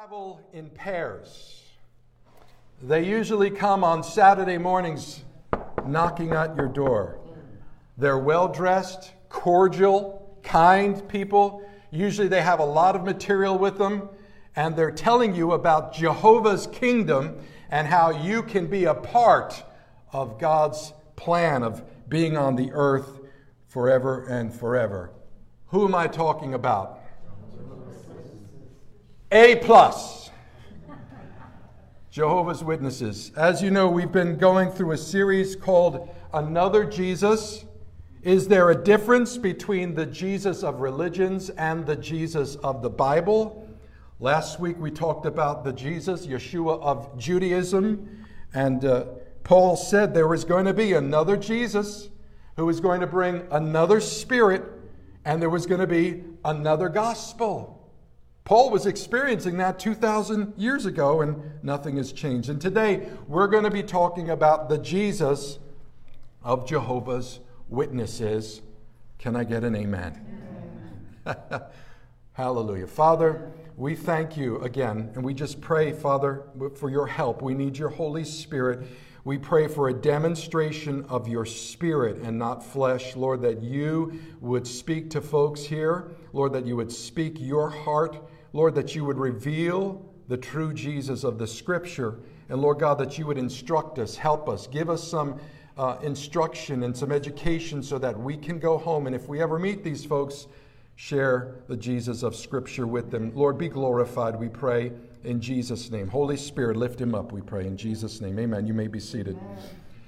travel in pairs. They usually come on Saturday mornings knocking at your door. They're well-dressed, cordial, kind people. Usually they have a lot of material with them, and they're telling you about Jehovah's kingdom and how you can be a part of God's plan of being on the earth forever and forever. Who am I talking about? A+. Jehovah's Witnesses. As you know, we've been going through a series called Another Jesus. Is there a difference between the Jesus of religions and the Jesus of the Bible? Last week we talked about the Jesus, Yeshua of Judaism. And Paul said there was going to be another Jesus who was going to bring another spirit, and there was going to be another gospel. Paul was experiencing that 2,000 years ago, and nothing has changed. And today, we're going to be talking about the Jesus of Jehovah's Witnesses. Can I get an amen? Amen. Hallelujah. Father, we thank you again, and we just pray, Father, for your help. We need your Holy Spirit. We pray for a demonstration of your spirit and not flesh. Lord, that you would speak to folks here. Lord, that you would speak your heart. Lord, that you would reveal the true Jesus of the Scripture. And Lord God, that you would instruct us, help us, give us some instruction and some education so that we can go home. And if we ever meet these folks, share the Jesus of Scripture with them. Lord, be glorified, we pray, in Jesus' name. Holy Spirit, lift him up, we pray, in Jesus' name. Amen. You may be seated. Amen.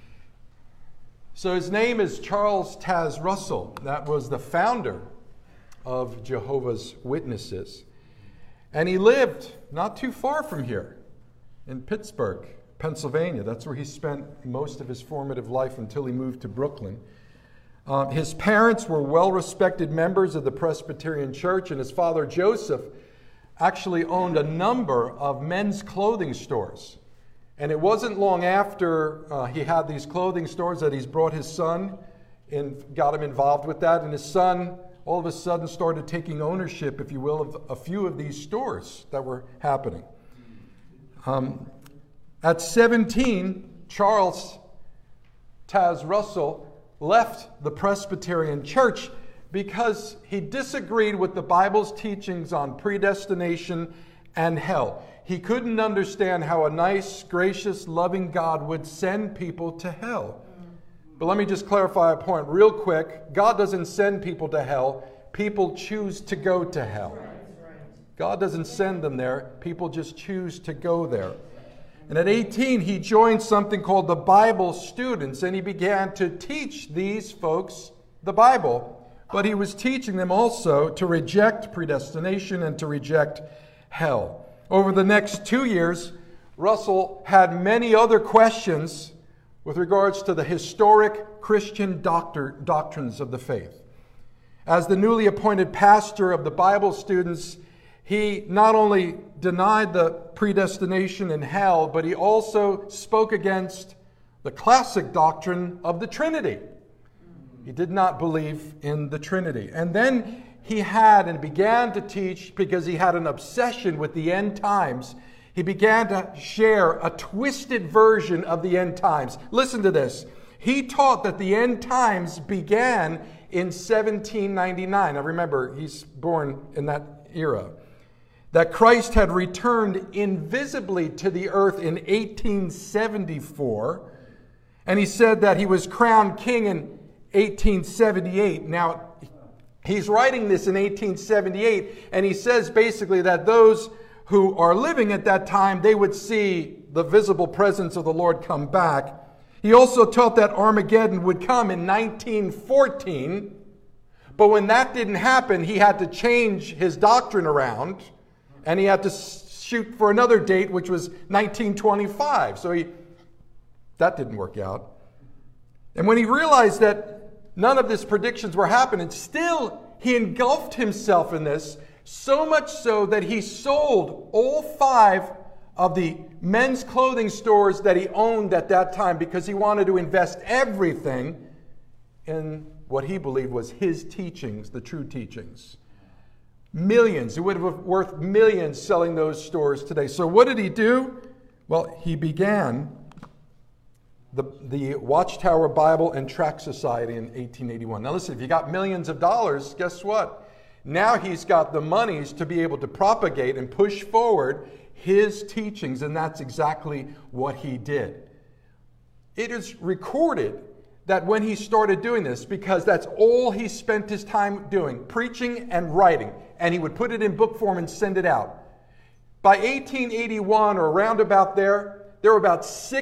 So his name is Charles Taze Russell. That was the founder of Jehovah's Witnesses. And he lived not too far from here in Pittsburgh, Pennsylvania. That's where he spent most of his formative life until he moved to Brooklyn. His parents were well-respected members of the Presbyterian Church, and his father, Joseph, actually owned a number of men's clothing stores. And it wasn't long after he had these clothing stores that he's brought his son and got him involved with that. And his son all of a sudden started taking ownership, if you will, of a few of these stores that were happening. At 17, Charles Taze Russell left the Presbyterian Church because he disagreed with the Bible's teachings on predestination and hell. He couldn't understand how a nice, gracious, loving God would send people to hell. But let me just clarify a point real quick. God doesn't send people to hell. People choose to go to hell. God doesn't send them there. People just choose to go there. And at 18, he joined something called the Bible Students, and he began to teach these folks the Bible. But he was teaching them also to reject predestination and to reject hell. Over the next 2 years, Russell had many other questions with regards to the historic Christian doctrines of the faith. As the newly appointed pastor of the Bible Students, he not only denied the predestination and hell, but he also spoke against the classic doctrine of the Trinity. He did not believe in the Trinity. And then he had and began to teach, because he had an obsession with the end times, he began to share a twisted version of the end times. Listen to this. He taught that the end times began in 1799. Now remember, he's born in that era. That Christ had returned invisibly to the earth in 1874. And he said that he was crowned king in 1878. Now, he's writing this in 1878, and he says basically that those who are living at that time, they would see the visible presence of the Lord come back. He also taught that Armageddon would come in 1914, but when that didn't happen, he had to change his doctrine around, and he had to shoot for another date, which was 1925. So that didn't work out. And when he realized that none of his predictions were happening, still he engulfed himself in this, so much so that he sold all 5 of the men's clothing stores that he owned at that time, because he wanted to invest everything in what he believed was his teachings, the true teachings. Millions. It would have been worth millions selling those stores today. So what did he do? Well, he began the Watchtower Bible and Tract Society in 1881. Now listen, if you got millions of dollars, guess what? Now he's got the monies to be able to propagate and push forward his teachings, and that's exactly what he did. It is recorded that when he started doing this, because that's all he spent his time doing, preaching and writing, and he would put it in book form and send it out. By 1881 or around about there were about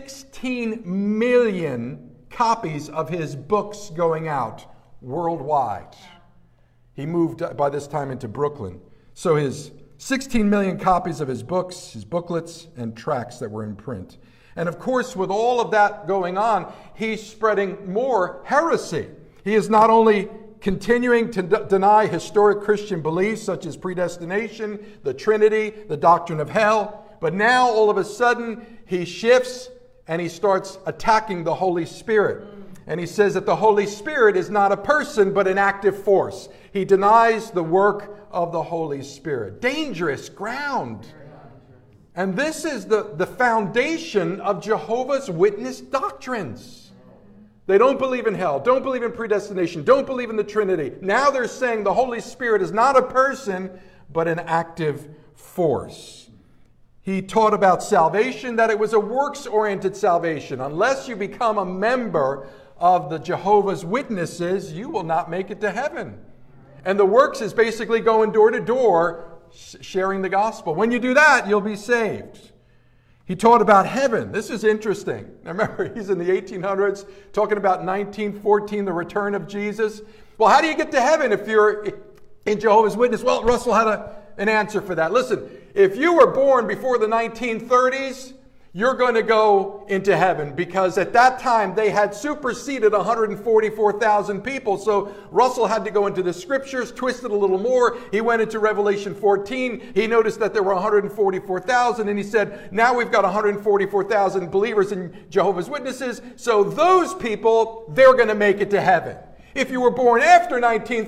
16 million copies of his books going out worldwide. He moved by this time into Brooklyn. So his 16 million copies of his books, his booklets, and tracts that were in print. And of course, with all of that going on, he's spreading more heresy. He is not only continuing to deny historic Christian beliefs such as predestination, the Trinity, the doctrine of hell, but now all of a sudden he shifts and he starts attacking the Holy Spirit. And he says that the Holy Spirit is not a person but an active force. He denies the work of the Holy Spirit. Dangerous ground. And this is the foundation of Jehovah's Witness doctrines. They don't believe in hell, don't believe in predestination, don't believe in the Trinity. Now they're saying the Holy Spirit is not a person, but an active force. He taught about salvation, that it was a works-oriented salvation. Unless you become a member of the Jehovah's Witnesses, you will not make it to heaven. And the works is basically going door to door, sharing the gospel. When you do that, you'll be saved. He taught about heaven. This is interesting. Now remember, he's in the 1800s, talking about 1914, the return of Jesus. Well, how do you get to heaven if you're in Jehovah's Witness? Well, Russell had an answer for that. Listen, if you were born before the 1930s, you're going to go into heaven, because at that time they had superseded 144,000 people. So Russell had to go into the scriptures, twist it a little more. He went into Revelation 14. He noticed that there were 144,000, and he said, now we've got 144,000 believers in Jehovah's Witnesses. So those people, they're going to make it to heaven. If you were born after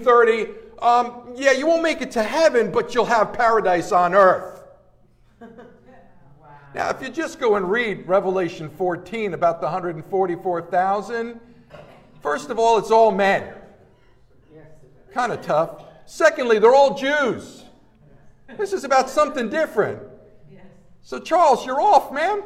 1930, yeah, you won't make it to heaven, but you'll have paradise on earth. Now, if you just go and read Revelation 14 about the 144,000, first of all, it's all men. Kind of tough. Secondly, they're all Jews. This is about something different. So, Charles, you're off, man.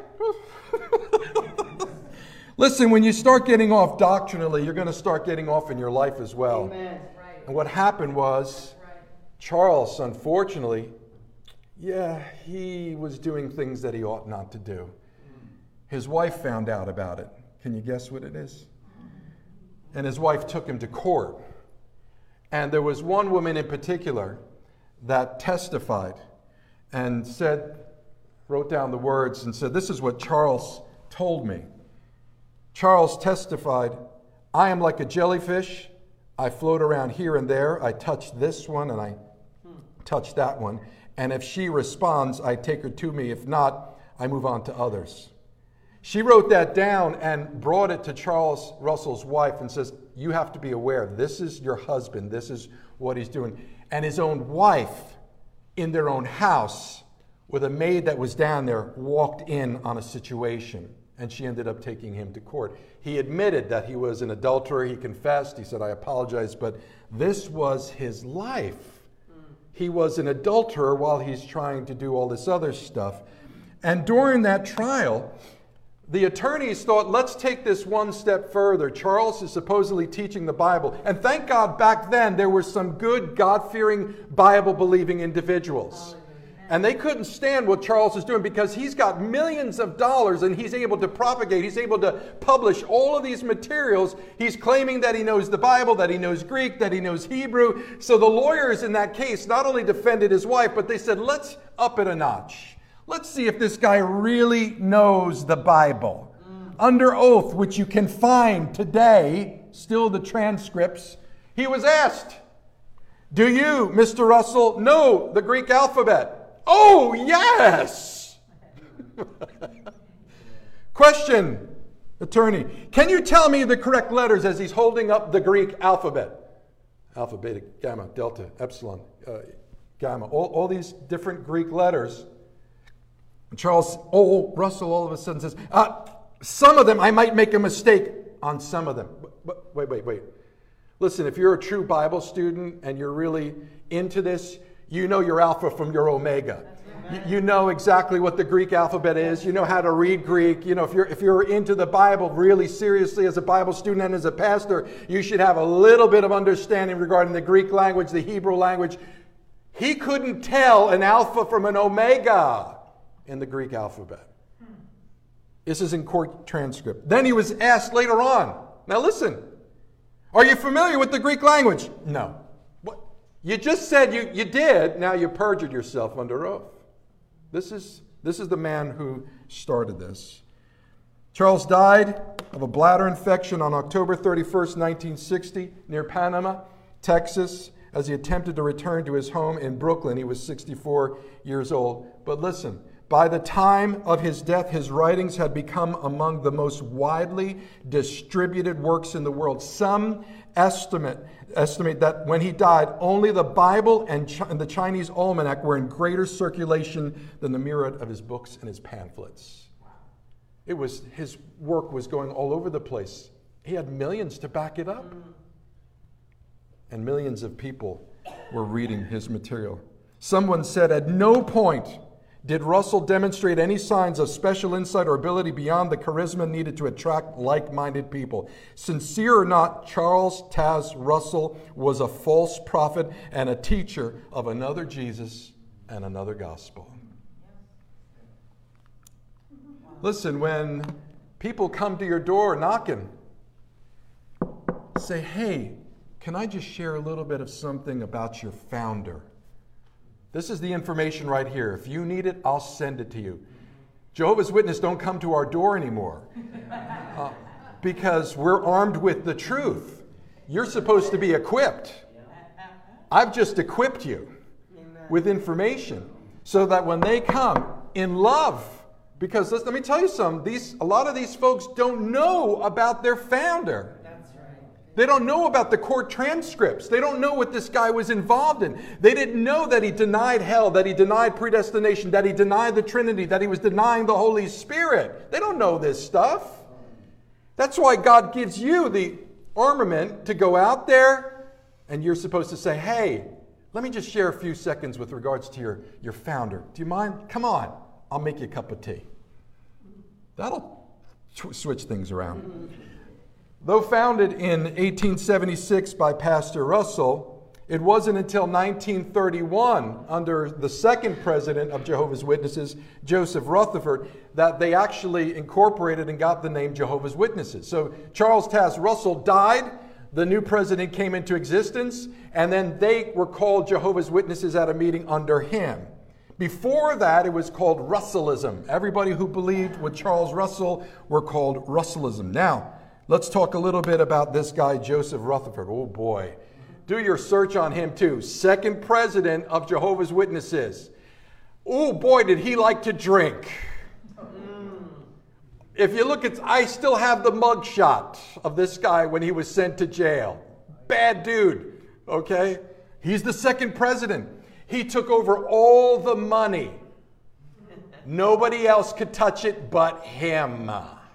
Listen, when you start getting off doctrinally, you're going to start getting off in your life as well. Amen. And what happened was, Charles, unfortunately, he was doing things that he ought not to do. His wife found out about it. Can you guess what it is? And his wife took him to court. And there was one woman in particular that testified and wrote down the words and said, this is what Charles told me. Charles testified, I am like a jellyfish. I float around here and there. I touch this one and I touch that one. And if she responds, I take her to me. If not, I move on to others. She wrote that down and brought it to Charles Russell's wife and says, you have to be aware, this is your husband. This is what he's doing. And his own wife, in their own house, with a maid that was down there, walked in on a situation. And she ended up taking him to court. He admitted that he was an adulterer. He confessed. He said, I apologize. But this was his life. He was an adulterer while he's trying to do all this other stuff. And during that trial, the attorneys thought, let's take this one step further. Charles is supposedly teaching the Bible. And thank God back then there were some good, God-fearing, Bible-believing individuals. And they couldn't stand what Charles is doing because he's got millions of dollars and he's able to propagate, he's able to publish all of these materials. He's claiming that he knows the Bible, that he knows Greek, that he knows Hebrew. So the lawyers in that case not only defended his wife, but they said, let's up it a notch. Let's see if this guy really knows the Bible. Under oath, which you can find today, still the transcripts, he was asked, do you, Mr. Russell, know the Greek alphabet? Oh, yes! Question, attorney. Can you tell me the correct letters as he's holding up the Greek alphabet? Alpha, beta, gamma, delta, epsilon. gamma, all these different Greek letters. And Charles Russell all of a sudden says, some of them, I might make a mistake on some of them. But wait. Listen, if you're a true Bible student and you're really into this, you know your Alpha from your Omega. You know exactly what the Greek alphabet is. You know how to read Greek. You know, if you're into the Bible really seriously as a Bible student and as a pastor, you should have a little bit of understanding regarding the Greek language, the Hebrew language. He couldn't tell an Alpha from an Omega in the Greek alphabet. This is in court transcript. Then he was asked later on, now listen, are you familiar with the Greek language? No. What? You just said you did, now you perjured yourself under oath. This is the man who started this. Charles died of a bladder infection on October 31st, 1960, near Panama, Texas, as he attempted to return to his home in Brooklyn. He was 64 years old. But listen, by the time of his death, his writings had become among the most widely distributed works in the world. Some estimate that when he died, only the Bible and the Chinese almanac were in greater circulation than the myriad of his books and his pamphlets. His work was going all over the place. He had millions to back it up. And millions of people were reading his material. Someone said, at no point did Russell demonstrate any signs of special insight or ability beyond the charisma needed to attract like-minded people. Sincere or not, Charles Taze Russell was a false prophet and a teacher of another Jesus and another gospel. Listen, when people come to your door knocking, say, hey, can I just share a little bit of something about your founder? This is the information right here. If you need it, I'll send it to you. Jehovah's Witnesses don't come to our door anymore because we're armed with the truth. You're supposed to be equipped. I've just equipped you with information so that when they come in love, because let me tell you something, a lot of these folks don't know about their founder. They don't know about the court transcripts. They don't know what this guy was involved in. They didn't know that he denied hell, that he denied predestination, that he denied the Trinity, that he was denying the Holy Spirit. They don't know this stuff. That's why God gives you the armament to go out there and you're supposed to say, hey, let me just share a few seconds with regards to your founder. Do you mind? Come on. I'll make you a cup of tea. That'll switch things around. Though founded in 1876 by Pastor Russell, it wasn't until 1931, under the second president of Jehovah's Witnesses, Joseph Rutherford, that they actually incorporated and got the name Jehovah's Witnesses. So Charles Taze Russell died, the new president came into existence, and then they were called Jehovah's Witnesses at a meeting under him. Before that, it was called Russellism. Everybody who believed with Charles Russell were called Russellism. Now, let's talk a little bit about this guy, Joseph Rutherford. Oh boy. Do your search on him too. Second president of Jehovah's Witnesses. Oh boy, did he like to drink. If you look I still have the mugshot of this guy when he was sent to jail. Bad dude, okay? He's the second president. He took over all the money. Nobody else could touch it but him.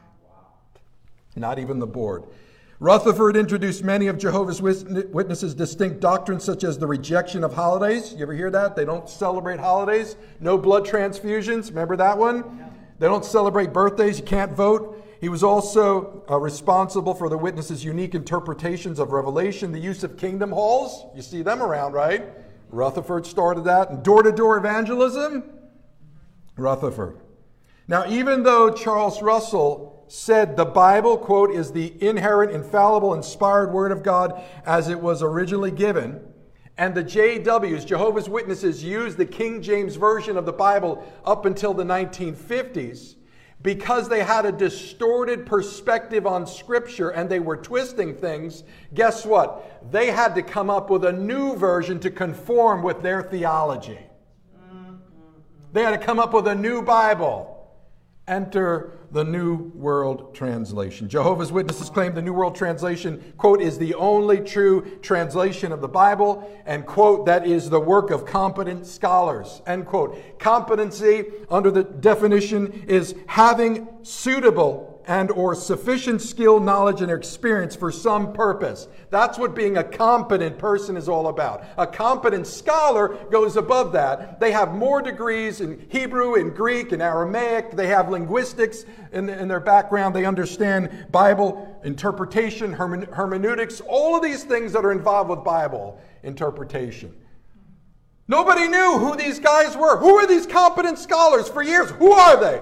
Not even the board. Rutherford introduced many of Jehovah's Witnesses' distinct doctrines, such as the rejection of holidays. You ever hear that? They don't celebrate holidays. No blood transfusions. Remember that one? Yeah. They don't celebrate birthdays. You can't vote. He was also responsible for the witnesses' unique interpretations of Revelation, the use of kingdom halls. You see them around, right? Rutherford started that. And door-to-door evangelism. Rutherford. Now, even though Charles Russell said the Bible, quote, is the inerrant, infallible, inspired Word of God as it was originally given, and the JWs, Jehovah's Witnesses, used the King James Version of the Bible up until the 1950s, because they had a distorted perspective on Scripture and they were twisting things, guess what? They had to come up with a new version to conform with their theology. They had to come up with a new Bible. Enter the New World Translation. Jehovah's Witnesses claim the New World Translation, quote, is the only true translation of the Bible, and, quote, that is the work of competent scholars, end quote. Competency, under the definition, is having suitable and or sufficient skill, knowledge, and experience for some purpose. That's what being a competent person is all about. A competent scholar goes above that. They have more degrees in Hebrew, in Greek, in Aramaic. They have linguistics in their background. They understand Bible interpretation, hermeneutics, all of these things that are involved with Bible interpretation. Nobody knew who these guys were. Who are these competent scholars for years? Who are they?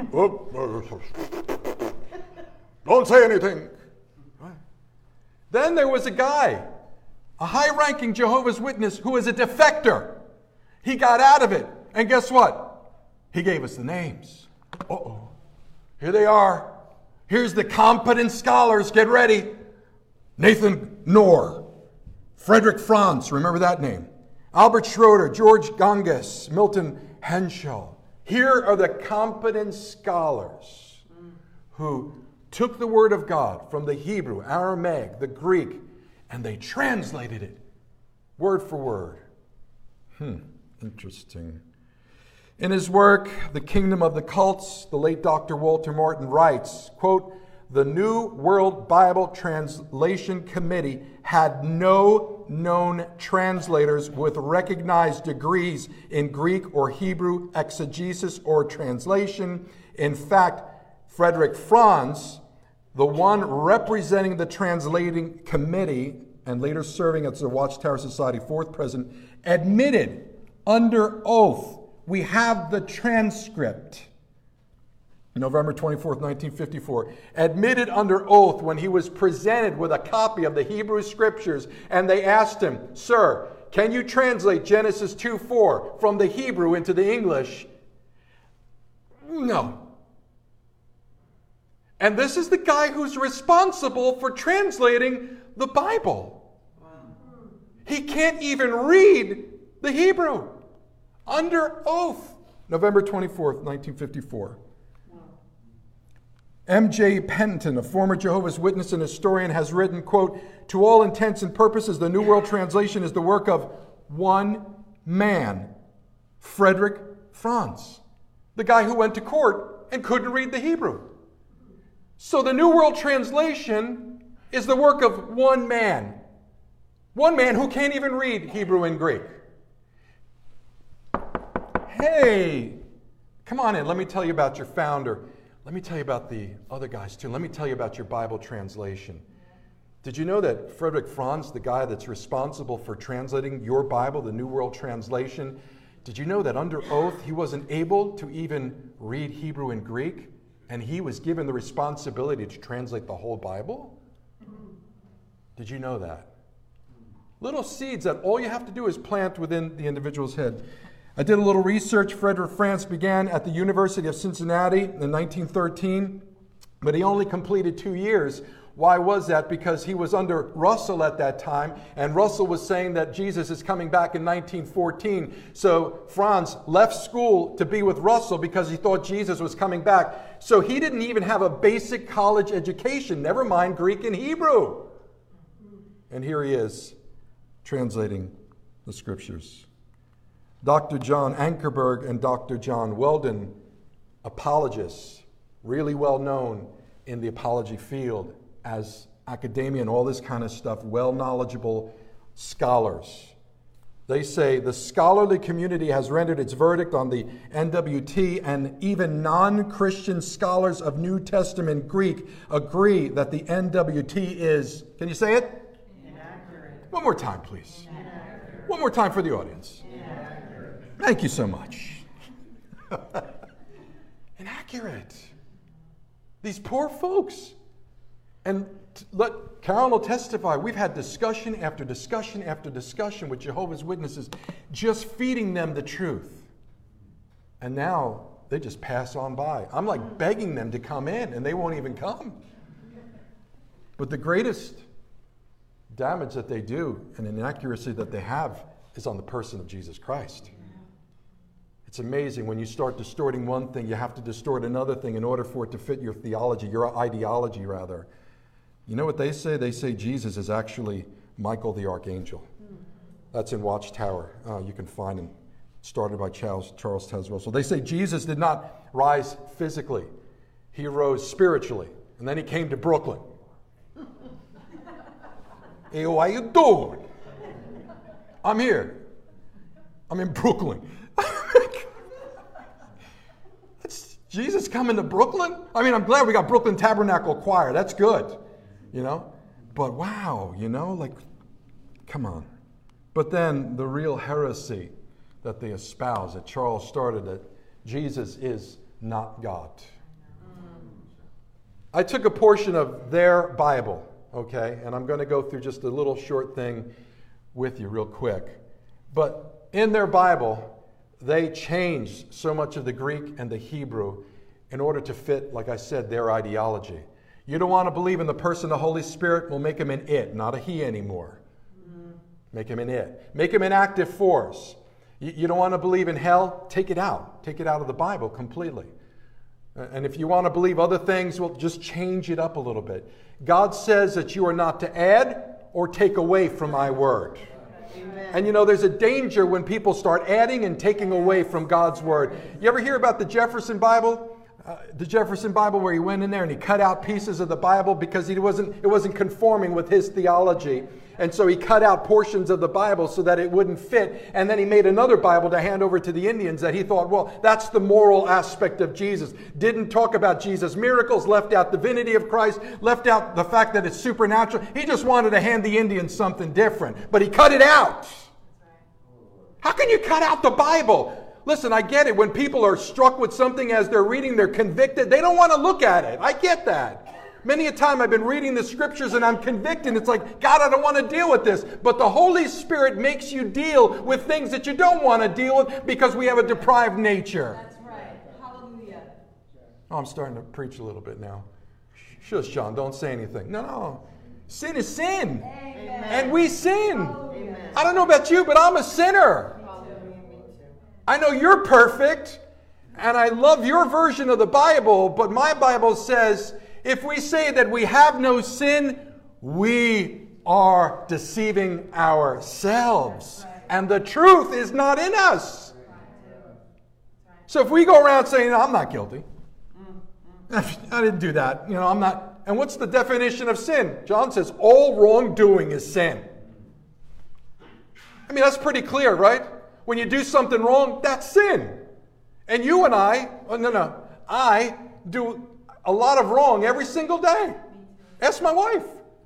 Don't say anything. Then there was a guy, a high-ranking Jehovah's Witness, who was a defector. He got out of it. And guess what? He gave us the names. Uh-oh. Here they are. Here's the competent scholars. Get ready. Nathan Knorr. Frederick Franz. Remember that name. Albert Schroeder. George Ganges. Milton Henschel. Here are the competent scholars who took the Word of God from the Hebrew, Aramaic, the Greek, and they translated it word for word. Interesting. In his work, The Kingdom of the Cults, the late Dr. Walter Martin writes, quote, the New World Bible Translation Committee had no known translators with recognized degrees in Greek or Hebrew exegesis or translation. In fact, Frederick Franz, the one representing the translating committee and later serving as the Watchtower Society fourth president, admitted under oath, we have the transcript, November 24th, 1954, admitted under oath when he was presented with a copy of the Hebrew Scriptures, and they asked him, sir, can you translate Genesis 2:4 from the Hebrew into the English? No. And this is the guy who's responsible for translating the Bible. He can't even read the Hebrew. Under oath. November 24th, 1954. M.J. Penton, a former Jehovah's Witness and historian, has written, quote, to all intents and purposes, the New World Translation is the work of one man, Frederick Franz, the guy who went to court and couldn't read the Hebrew. So the New World Translation is the work of one man who can't even read Hebrew and Greek. Hey, come on in. Let me tell you about your founder. Let me tell you about the other guys too. Let me tell you about your Bible translation. Did you know that Frederick Franz, the guy that's responsible for translating your Bible, the New World Translation, did you know that under oath he wasn't able to even read Hebrew and Greek? And he was given the responsibility to translate the whole Bible? Did you know that? Little seeds that all you have to do is plant within the individual's head. I did a little research. Frederick Franz began at the University of Cincinnati in 1913, but he only completed 2 years. Why was that? Because he was under Russell at that time, and Russell was saying that Jesus is coming back in 1914. So Franz left school to be with Russell because he thought Jesus was coming back. So he didn't even have a basic college education, never mind Greek and Hebrew. And here he is, translating the Scriptures. Dr. John Ankerberg and Dr. John Weldon, apologists, really well known in the apology field as academia and all this kind of stuff, well knowledgeable scholars. They say the scholarly community has rendered its verdict on the NWT, and even non-Christian scholars of New Testament Greek agree that the NWT is, can you say it? Inaccurate. One more time, please. Inaccurate. One more time for the audience. Inaccurate. Thank you so much. Inaccurate. These poor folks. And Carol will testify, we've had discussion after discussion after discussion with Jehovah's Witnesses, just feeding them the truth. And now they just pass on by. I'm like begging them to come in, and they won't even come. But the greatest damage that they do and inaccuracy that they have is on the person of Jesus Christ. It's amazing when you start distorting one thing, you have to distort another thing in order for it to fit your theology, your ideology rather. You know what they say? They say Jesus is actually Michael the Archangel. That's in Watchtower. You can find him. Started by Charles Taze Russell. They say Jesus did not rise physically. He rose spiritually. And then he came to Brooklyn. Hey, how you doing? I'm here. I'm in Brooklyn. Jesus coming to Brooklyn? I mean, I'm glad we got Brooklyn Tabernacle Choir. That's good, you know. But wow, you know, like, come on. But then the real heresy that they espouse, that Charles started, that Jesus is not God. I took a portion of their Bible, okay, and I'm going to go through just a little short thing with you real quick. But in their Bible, they changed so much of the Greek and the Hebrew in order to fit, like I said, their ideology. You don't want to believe in the person of the Holy Spirit? Well, make him an it, not a he anymore. Make him an it. Make him an active force. You don't want to believe in hell? Take it out. Take it out of the Bible completely. And if you want to believe other things, well, just change it up a little bit. God says that you are not to add or take away from my word. Amen. And you know, there's a danger when people start adding and taking away from God's word. You ever hear about the Jefferson Bible? The Jefferson Bible, where he went in there and he cut out pieces of the Bible because it wasn't conforming with his theology. And so he cut out portions of the Bible so that it wouldn't fit. And then he made another Bible to hand over to the Indians that he thought, well, that's the moral aspect of Jesus. Didn't talk about Jesus' miracles, left out the divinity of Christ, left out the fact that it's supernatural. He just wanted to hand the Indians something different. But he cut it out. How can you cut out the Bible? Listen, I get it. When people are struck with something as they're reading, they're convicted. They don't want to look at it. I get that. Many a time I've been reading the scriptures and I'm convicted. It's like, God, I don't want to deal with this. But the Holy Spirit makes you deal with things that you don't want to deal with because we have a deprived nature. That's right. Hallelujah. Oh, I'm starting to preach a little bit now. Shush, John, don't say anything. No. Sin is sin. Amen. And we sin. Amen. I don't know about you, but I'm a sinner. I know you're perfect, and I love your version of the Bible, but my Bible says, if we say that we have no sin, we are deceiving ourselves. And the truth is not in us. So if we go around saying, I'm not guilty. I didn't do that. You know, I'm not. And what's the definition of sin? John says, all wrongdoing is sin. I mean, that's pretty clear, right? When you do something wrong, that's sin. And you and I do a lot of wrong every single day. Ask my wife.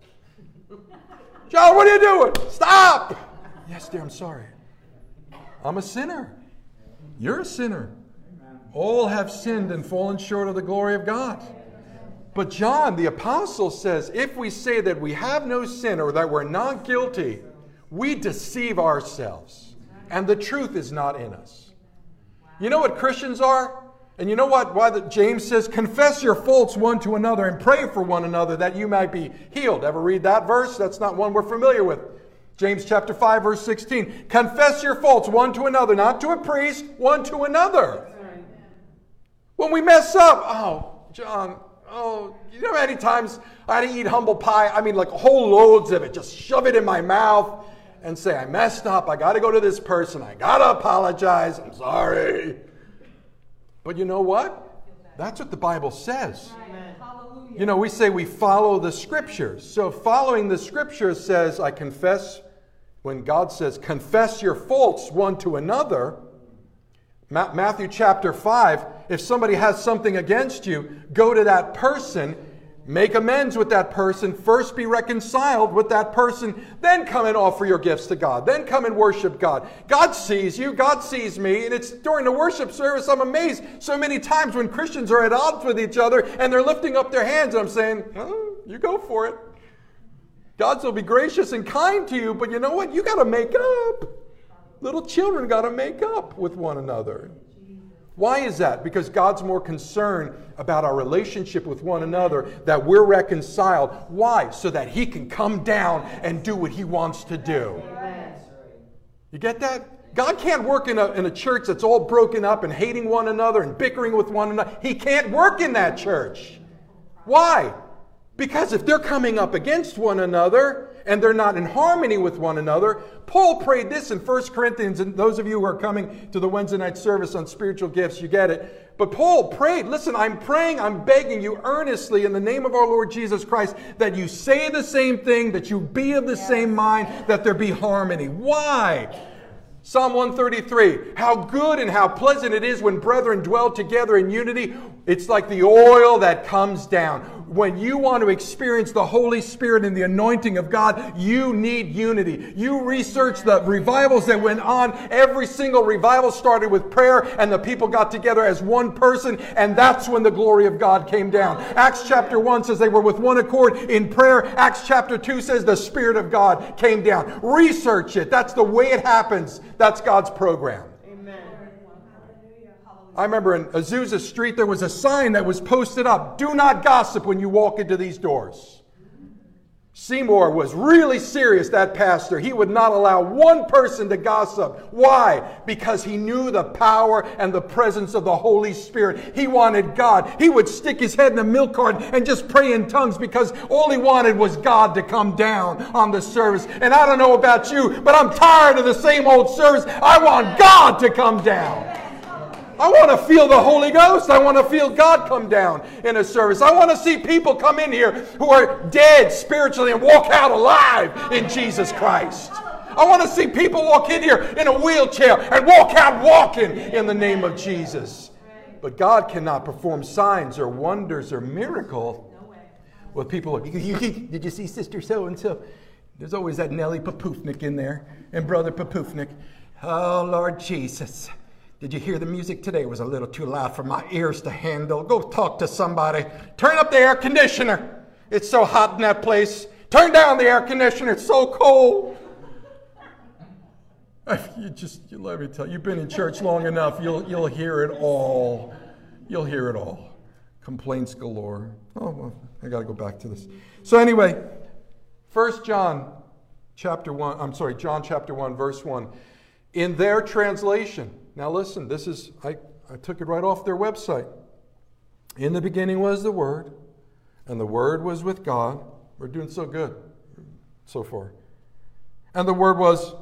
John, what are you doing? Stop. Yes, dear, I'm sorry. I'm a sinner. You're a sinner. All have sinned and fallen short of the glory of God. But John, the apostle, says, if we say that we have no sin or that we're not guilty, we deceive ourselves. And the truth is not in us. You know what Christians are? And you know what? Why James says, confess your faults one to another and pray for one another that you might be healed. Ever read that verse? That's not one we're familiar with. James chapter 5, verse 16. Confess your faults one to another, not to a priest, one to another. When we mess up, oh, John, you know how many times I had to eat humble pie? I mean, like whole loads of it. Just shove it in my mouth. And say, I messed up, I got to go to this person, I got to apologize, I'm sorry. But you know what? That's what the Bible says. Amen. You know, we say we follow the Scriptures. So following the Scriptures says, I confess, when God says, confess your faults one to another, Matthew chapter 5, if somebody has something against you, go to that person, make amends with that person, first be reconciled with that person, then come and offer your gifts to God. Then come and worship God. God sees you, God sees me, and it's during the worship service I'm amazed so many times when Christians are at odds with each other and they're lifting up their hands and I'm saying, you go for it. God will be gracious and kind to you, but you know what? You got to make up. Little children got to make up with one another. Why is that? Because God's more concerned about our relationship with one another, that we're reconciled. Why? So that He can come down and do what He wants to do. You get that? God can't work in a church that's all broken up and hating one another and bickering with one another. He can't work in that church. Why? Because if they're coming up against one another and they're not in harmony with one another, Paul prayed this in 1 Corinthians, and those of you who are coming to the Wednesday night service on spiritual gifts, you get it. But Paul prayed, listen, I'm praying, I'm begging you earnestly in the name of our Lord Jesus Christ that you say the same thing, that you be of the same mind, that there be harmony. Why? Psalm 133, how good and how pleasant it is when brethren dwell together in unity. It's like the oil that comes down. When you want to experience the Holy Spirit and the anointing of God, you need unity. You research the revivals that went on. Every single revival started with prayer, and the people got together as one person, and that's when the glory of God came down. Acts chapter 1 says they were with one accord in prayer. Acts chapter 2 says the Spirit of God came down. Research it. That's the way it happens. That's God's program. I remember in Azusa Street, there was a sign that was posted up. Do not gossip when you walk into these doors. Seymour was really serious, that pastor. He would not allow one person to gossip. Why? Because he knew the power and the presence of the Holy Spirit. He wanted God. He would stick his head in the milk carton and just pray in tongues because all he wanted was God to come down on the service. And I don't know about you, but I'm tired of the same old service. I want God to come down. I want to feel the Holy Ghost. I want to feel God come down in a service. I want to see people come in here who are dead spiritually and walk out alive in Jesus Christ. I want to see people walk in here in a wheelchair and walk out walking in the name of Jesus. But God cannot perform signs or wonders or miracles with people. Did you see Sister So-and-so? There's always that Nelly Popufnik in there and Brother Popufnik. Oh, Lord Jesus. Did you hear the music today? It was a little too loud for my ears to handle. Go talk to somebody. Turn up the air conditioner. It's so hot in that place. Turn down the air conditioner. It's so cold. Let me tell you, you've been in church long enough. You'll hear it all. You'll hear it all. Complaints galore. Oh, well, I got to go back to this. So anyway, John chapter 1, verse 1. In their translation, now listen, I took it right off their website. In the beginning was the Word, and the Word was with God. We're doing so good so far. And the Word was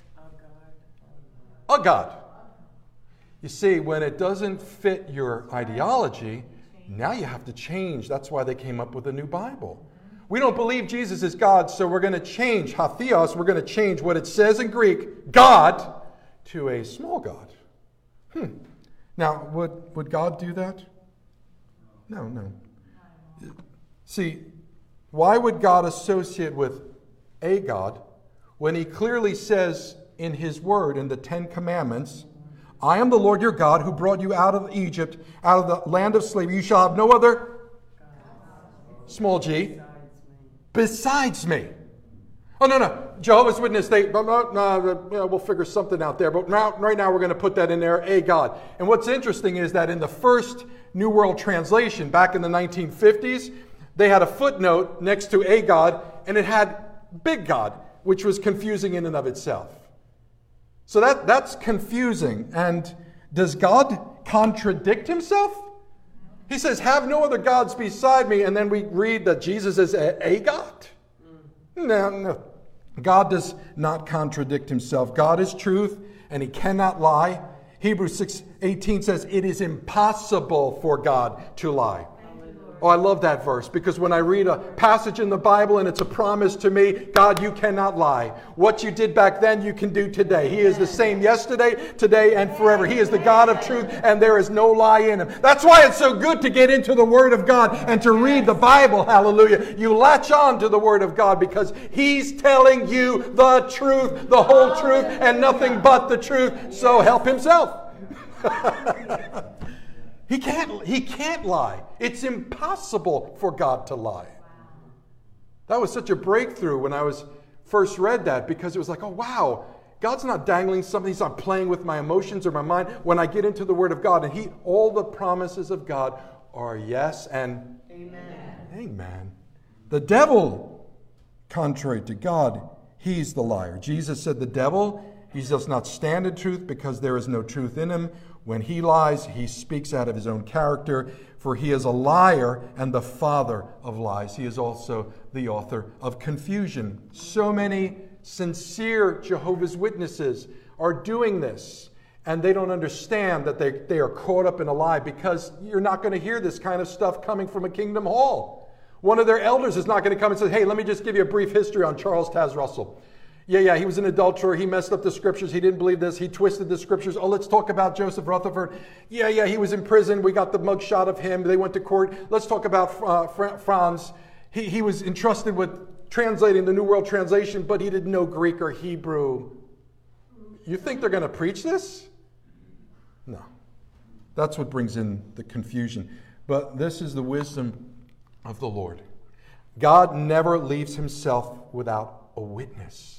a God. You see, when it doesn't fit your ideology, now you have to change. That's why they came up with a new Bible. We don't believe Jesus is God, so we're going to change hatheos. We're going to change what it says in Greek, God, to a small God. Now, would God do that? No. See, why would God associate with a God when he clearly says in his word, in the 10 Commandments, I am the Lord your God who brought you out of Egypt, out of the land of slavery. You shall have no other, small g, besides me. Oh, no. Jehovah's Witness, we'll figure something out there. But right now we're going to put that in there, a God. And what's interesting is that in the first New World Translation, back in the 1950s, they had a footnote next to a God, and it had big God, which was confusing in and of itself. So that's confusing. And does God contradict himself? He says, have no other gods beside me, and then we read that Jesus is a God? No. God does not contradict himself. God is truth, and he cannot lie. Hebrews 6:18 says, it is impossible for God to lie. Oh, I love that verse, because when I read a passage in the Bible and it's a promise to me, God, you cannot lie. What you did back then, you can do today. He is the same yesterday, today, and forever. He is the God of truth, and there is no lie in him. That's why it's so good to get into the Word of God and to read the Bible. Hallelujah. You latch on to the Word of God because he's telling you the truth, the whole truth, and nothing but the truth. So help himself. He can't lie. It's impossible for God to lie. That was such a breakthrough when I first read that, because it was like, oh wow, God's not dangling something. He's not playing with my emotions or my mind. When I get into the Word of God, and all the promises of God are yes and amen. Amen. The devil, contrary to God, he's the liar. Jesus said the devil He does not stand in truth because there is no truth in him. When he lies, he speaks out of his own character, for he is a liar and the father of lies. He is also the author of confusion. So many sincere Jehovah's Witnesses are doing this, and they don't understand that they are caught up in a lie, because you're not going to hear this kind of stuff coming from a Kingdom Hall. One of their elders is not going to come and say, hey, let me just give you a brief history on Charles Taze Russell. Yeah, he was an adulterer. He messed up the scriptures. He didn't believe this. He twisted the scriptures. Oh, let's talk about Joseph Rutherford. Yeah, he was in prison. We got the mugshot of him. They went to court. Let's talk about Franz. He was entrusted with translating the New World Translation, but he didn't know Greek or Hebrew. You think they're going to preach this? No. That's what brings in the confusion. But this is the wisdom of the Lord. God never leaves himself without a witness.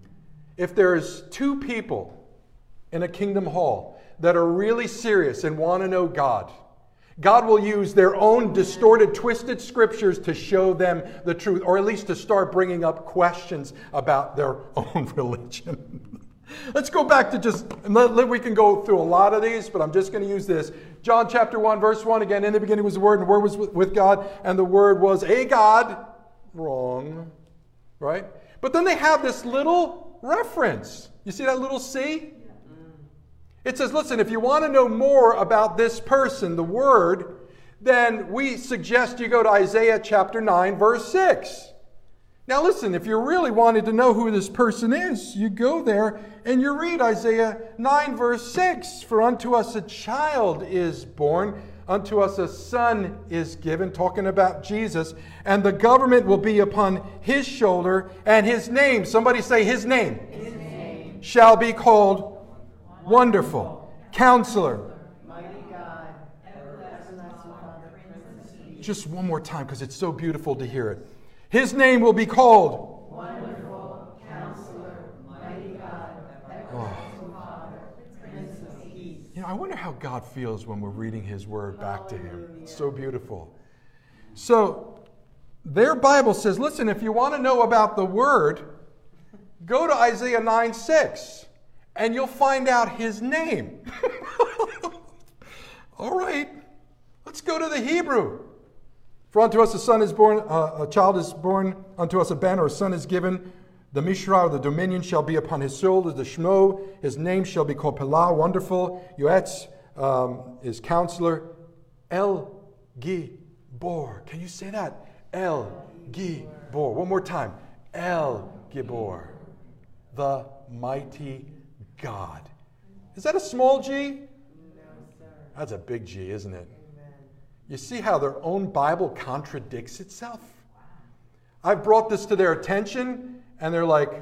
If there's two people in a Kingdom Hall that are really serious and want to know God, God will use their own distorted, twisted scriptures to show them the truth, or at least to start bringing up questions about their own religion. Let's go back to we can go through a lot of these, but I'm just going to use this. John chapter 1, verse 1, again, in the beginning was the Word, and the Word was with God, and the Word was a God. Wrong. Right? But then they have this little reference. You see that little C? It says, listen, if you want to know more about this person, the Word, then we suggest you go to Isaiah chapter 9, verse 6. Now listen, if you really wanted to know who this person is, you go there and you read Isaiah 9, verse 6. For unto us a child is born, unto us a son is given, talking about Jesus, and the government will be upon his shoulder, and his name, somebody say his name, shall be called Wonderful, Counselor. Mighty God, Everlasting Father, Prince of Peace. Just one more time, because it's so beautiful to hear it. His name will be called Wonderful, Counselor, Mighty God, Everlasting Father, Prince of Peace. You know, I wonder how God feels when we're reading his word back to him. It's so beautiful. So, their Bible says, listen, if you want to know about the word, go to Isaiah 9, 6, and you'll find out his name. All right, let's go to the Hebrew. For unto us a son is born, a child is born, unto us a banner, a son is given. The Mishra, or the dominion, shall be upon his shoulders. The Shmo, his name shall be called Pelah, Wonderful. Yoetz is Counselor. El Gibor. Can you say that? El Gibor. One more time. El Gibor. The mighty God. Is that a small G? No, sir. That's a big G, isn't it? You see how their own Bible contradicts itself? I've brought this to their attention, and they're like,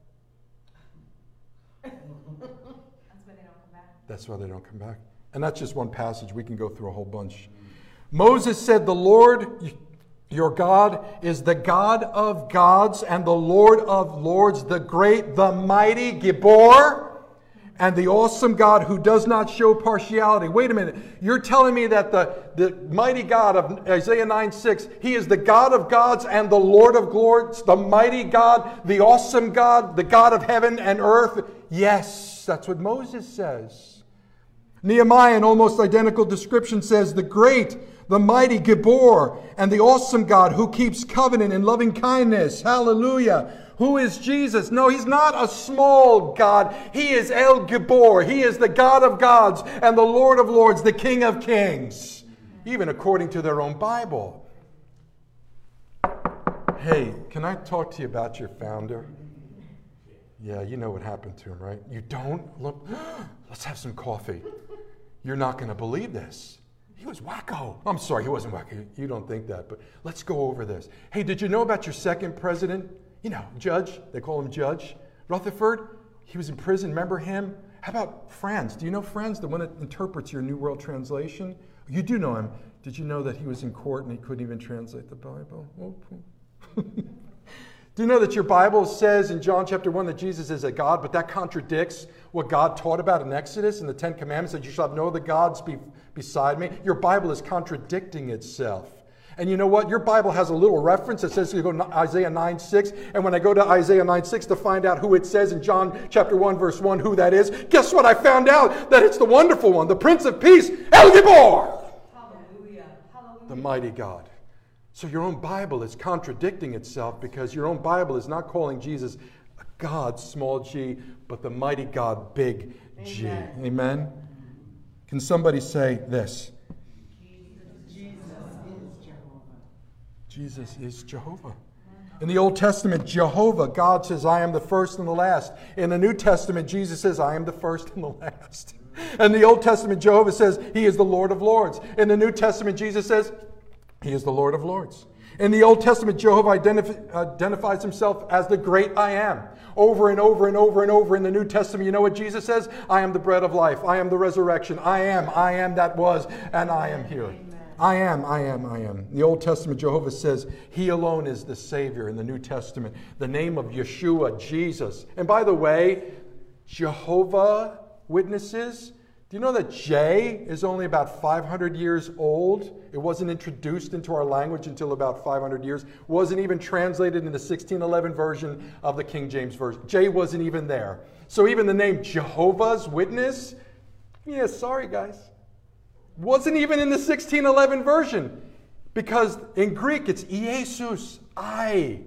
That's why they don't come back. that's why they don't come back. And that's just one passage. We can go through a whole bunch. Moses said, the Lord, your God, is the God of gods and the Lord of lords, the great, the mighty Gibor, and the awesome God who does not show partiality. Wait a minute. You're telling me that the mighty God of Isaiah 9, 6, he is the God of gods and the Lord of lords, the mighty God, the awesome God, the God of heaven and earth? Yes, that's what Moses says. Nehemiah, an almost identical description, says, the great, the mighty Gibor, and the awesome God who keeps covenant and loving kindness. Hallelujah. Who is Jesus? No, he's not a small God. He is El Gibor. He is the God of gods and the Lord of lords, the King of kings, even according to their own Bible. Hey, can I talk to you about your founder? Yeah, you know what happened to him, right? You don't? Look, let's have some coffee. You're not going to believe this. He was wacko. I'm sorry, he wasn't wacko. You don't think that, but let's go over this. Hey, did you know about your second president? You know, Judge. They call him Judge. Rutherford, he was in prison. Remember him? How about Franz? Do you know Franz, the one that interprets your New World Translation? You do know him. Did you know that he was in court and he couldn't even translate the Bible? Do you know that your Bible says in John chapter 1 that Jesus is a God, but that contradicts what God taught about in Exodus and the Ten Commandments, that you shall have no other gods beside me? Your Bible is contradicting itself. And you know what? Your Bible has a little reference that says you go to Isaiah 9:6. And when I go to Isaiah 9:6 to find out who it says in John chapter 1, verse 1, who that is, guess what? I found out that it's the wonderful one, the Prince of Peace, El Gibor, Hallelujah. Hallelujah. the mighty God. So your own Bible is contradicting itself because your own Bible is not calling Jesus a God, small g, but the mighty God, big G. Amen. Amen? Can somebody say this? Jesus is Jehovah. In the Old Testament, Jehovah, God says, I am the first and the last. In the New Testament, Jesus says, I am the first and the last. In the Old Testament, Jehovah says, He is the Lord of Lords. In the New Testament, Jesus says, He is the Lord of Lords. In the Old Testament, Jehovah identifies Himself as the great I am. Over and over and over and over in the New Testament, you know what Jesus says? I am the bread of life. I am the resurrection. I am that was, and I am here. I am. The Old Testament, Jehovah says He alone is the Savior. In the New Testament, the name of Yeshua, Jesus. And by the way, Jehovah Witnesses, do you know that J is only about 500 years old? It wasn't introduced into our language until about 500 years. Wasn't even translated in the 1611 version of the King James Version. J wasn't even there. So even the name Jehovah's Witness, yeah, sorry guys, wasn't even in the 1611 version. Because in Greek it's Iesus, I.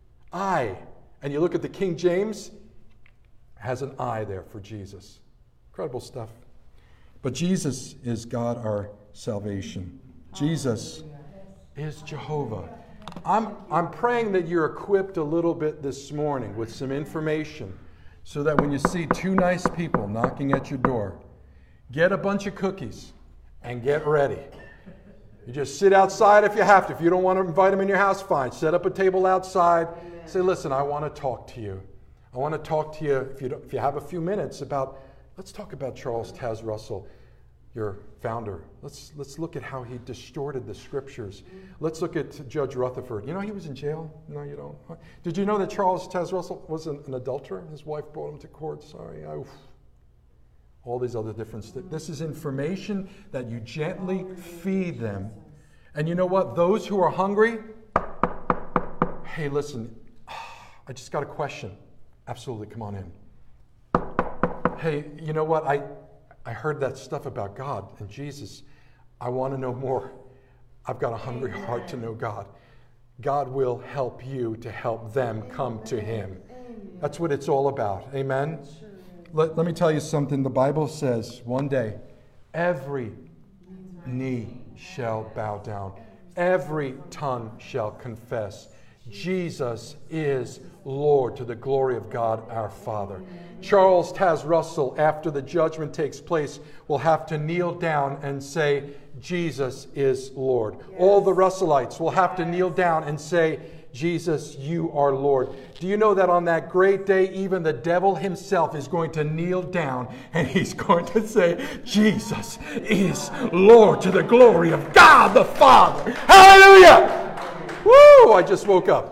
And you look at the King James, has an I there for Jesus. Incredible stuff. But Jesus is God, our salvation. Jesus is Jehovah. I'm praying that you're equipped a little bit this morning with some information so that when you see two nice people knocking at your door, get a bunch of cookies and get ready. You just sit outside if you have to. If you don't want to invite them in your house, fine. Set up a table outside. Say, listen, I want to talk to you. I want to talk to you, if you have a few minutes, let's talk about Charles Taz Russell, your founder. Let's look at how he distorted the scriptures. Let's look at Judge Rutherford. You know he was in jail? No, you don't. Did you know that Charles Taz Russell was an adulterer? His wife brought him to court. Sorry. All these other different things. This is information that you gently feed them. And you know what? Those who are hungry, hey, listen, I just got a question. Absolutely, come on in. Hey, you know what? I heard that stuff about God and Jesus. I want to know more. I've got a hungry heart to know God. God will help you to help them come to Him. That's what it's all about. Amen? Let me tell you something. The Bible says one day, every knee shall bow down. Every tongue shall confess. Jesus is Lord, to the glory of God our Father. Charles Taz Russell, after the judgment takes place, will have to kneel down and say, Jesus is Lord. Yes. All the Russellites will have to kneel down and say, Jesus, you are Lord. Do you know that on that great day, even the devil himself is going to kneel down and he's going to say, Jesus is Lord, to the glory of God the Father. Hallelujah! Woo! I just woke up.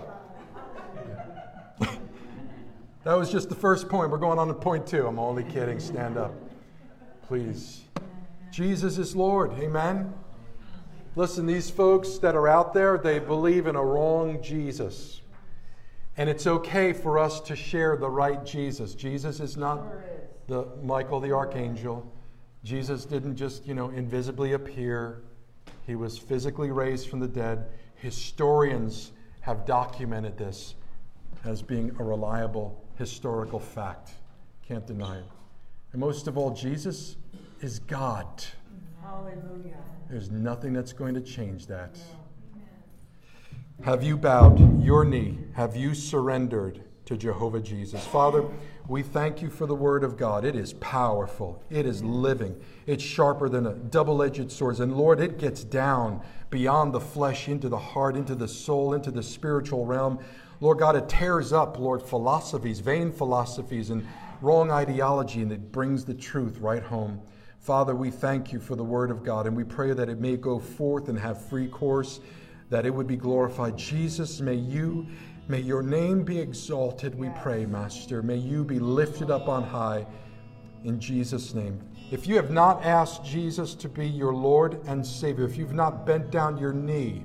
That was just the first point. We're going on to point 2. I'm only kidding. Stand up. Please. Jesus is Lord. Amen? Listen, these folks that are out there, they believe in a wrong Jesus. And it's okay for us to share the right Jesus. Jesus is not the Michael the Archangel. Jesus didn't just, invisibly appear. He was physically raised from the dead. Historians have documented this as being a reliable historical fact. Can't deny it. And most of all, Jesus is God. Hallelujah. There's nothing that's going to change that. Have you bowed your knee? Have you surrendered to Jehovah Jesus? Father, we thank you for the word of God. It is powerful. It is living. It's sharper than a double-edged sword. And Lord, it gets down beyond the flesh, into the heart, into the soul, into the spiritual realm. Lord God, it tears up, Lord, philosophies, vain philosophies, and wrong ideology, and it brings the truth right home. Father, we thank you for the word of God, and we pray that it may go forth and have free course, that it would be glorified. Jesus, may your name be exalted, we pray, Master. May you be lifted up on high, in Jesus' name. If you have not asked Jesus to be your Lord and Savior, if you've not bent down your knee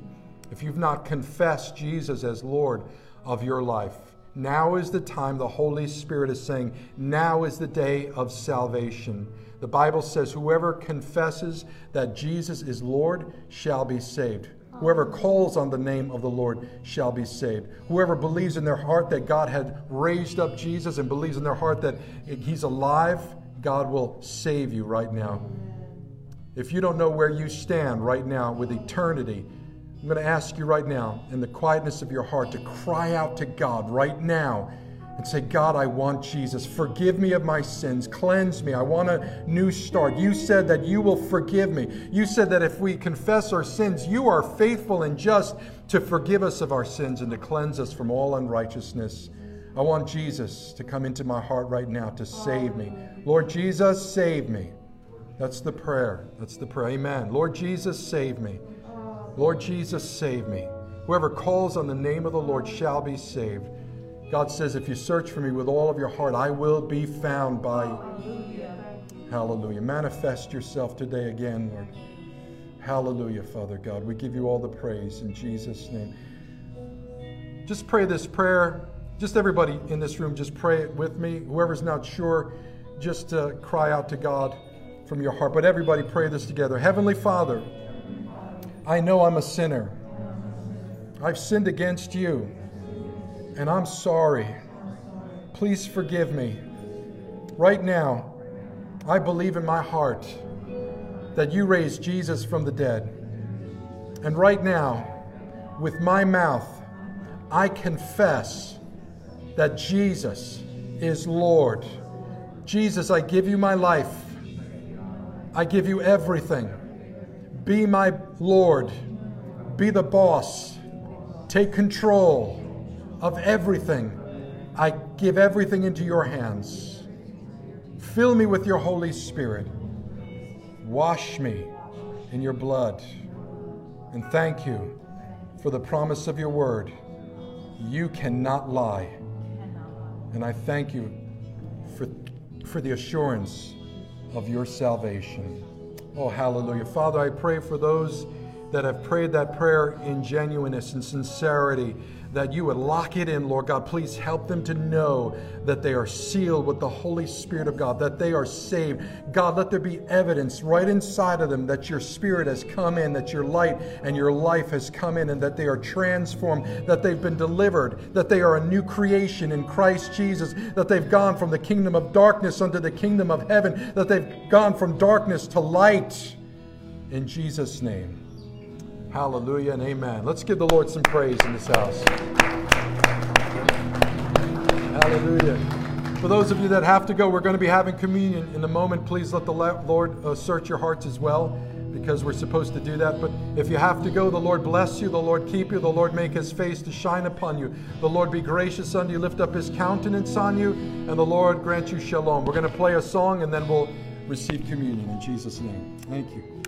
if you've not confessed Jesus as Lord of your life, now is the time. The Holy Spirit is saying, now is the day of salvation. The Bible says, whoever confesses that Jesus is Lord shall be saved. Whoever calls on the name of the Lord shall be saved. Whoever believes in their heart that God had raised up Jesus and believes in their heart that he's alive, God will save you right now. If you don't know where you stand right now with eternity, I'm going to ask you right now, in the quietness of your heart, to cry out to God right now and say, God, I want Jesus. Forgive me of my sins. Cleanse me. I want a new start. You said that you will forgive me. You said that if we confess our sins, you are faithful and just to forgive us of our sins and to cleanse us from all unrighteousness. I want Jesus to come into my heart right now to save me. Lord Jesus, save me. That's the prayer. That's the prayer. Amen. Lord Jesus, save me. Lord Jesus, save me. Whoever calls on the name of the Lord shall be saved. God says, if you search for me with all of your heart, I will be found by you. Hallelujah. Manifest yourself today again, Lord. Hallelujah, Father God. We give you all the praise in Jesus' name. Just pray this prayer. Just everybody in this room, just pray it with me. Whoever's not sure, just cry out to God from your heart. But everybody pray this together. Heavenly Father, I know I'm a sinner. I've sinned against you. And I'm sorry. Please forgive me. Right now, I believe in my heart that you raised Jesus from the dead. And right now, with my mouth, I confess that Jesus is Lord. Jesus, I give you my life. I give you everything. Be my Lord. Be the boss. Take control of everything. I give everything into your hands. Fill me with your Holy Spirit. Wash me in your blood. And thank you for the promise of your word. You cannot lie. And I thank you for the assurance of your salvation. Oh, hallelujah. Father, I pray for those that have prayed that prayer in genuineness and sincerity, that you would lock it in, Lord God. Please help them to know that they are sealed with the Holy Spirit of God, that they are saved. God, let there be evidence right inside of them that your Spirit has come in, that your light and your life has come in, and that they are transformed, that they've been delivered, that they are a new creation in Christ Jesus, that they've gone from the kingdom of darkness unto the kingdom of heaven, that they've gone from darkness to light. In Jesus' name. Hallelujah and amen. Let's give the Lord some praise in this house. Hallelujah. For those of you that have to go, we're going to be having communion in a moment. Please let the Lord search your hearts as well, because we're supposed to do that. But if you have to go, the Lord bless you, the Lord keep you, the Lord make his face to shine upon you, the Lord be gracious unto you, lift up his countenance on you, and the Lord grant you shalom. We're going to play a song and then we'll receive communion in Jesus' name. Thank you.